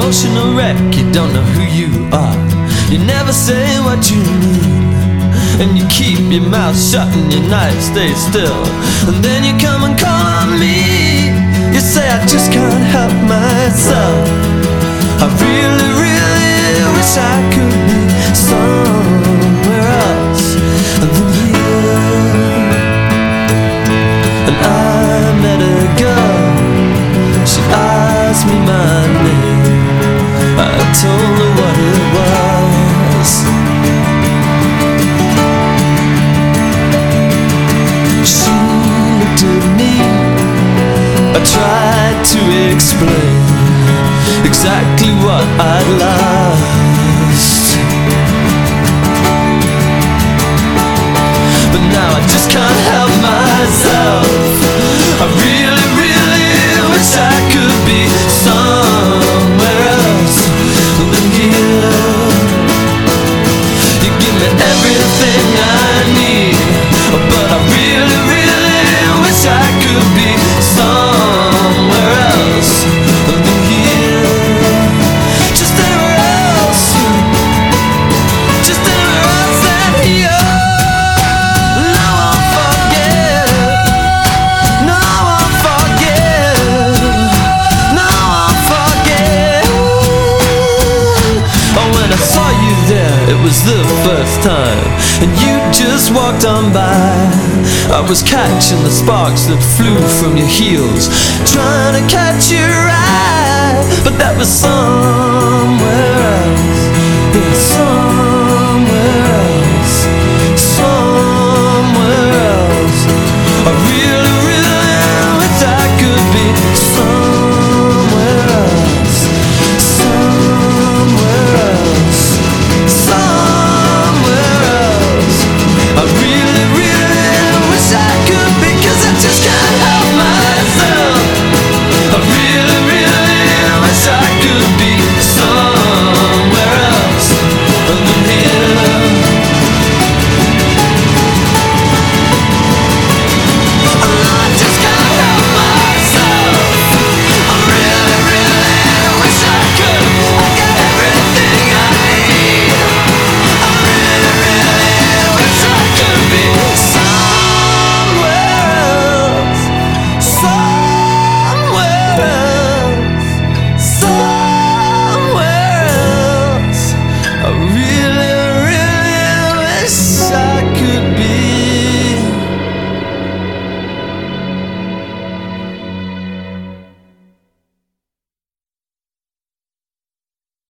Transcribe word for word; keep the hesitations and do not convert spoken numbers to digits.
emotional wreck, you don't know who you are. You never say what you mean, and you keep your mouth shut and your night stays still. And then you come and call on me. You say I just can't help myself. I really, really wish I could be somewhere else than here. And I met a girl, she asked me my name. I told her what it was. She looked at me, I tried to explain exactly what I'd lost. But now I just can't help myself. I really, really wish I could be somewhere else than here. You give me everything I need, but I really, really wish I could be somewhere else than here. Just anywhere else, just anywhere else than here. No, I won't forget, no, I won't forget, no, I won't forget. Oh, when I saw you there, it was the first time, and you just walked on by. I was catching the sparks that flew from your heels, trying to catch your eye.